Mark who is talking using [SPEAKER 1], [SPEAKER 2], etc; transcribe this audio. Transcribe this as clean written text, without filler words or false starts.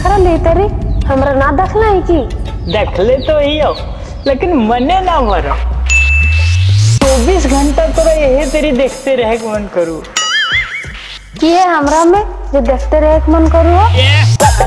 [SPEAKER 1] देख रहा ले तरी हमरा ना देखना है की
[SPEAKER 2] देख ले तो ही हो लेकिन मने ना भरो 24 घंटा तो यही तेरी देखते रहे मन करूँ
[SPEAKER 1] की है हमरा में जो देखते रहे मन करू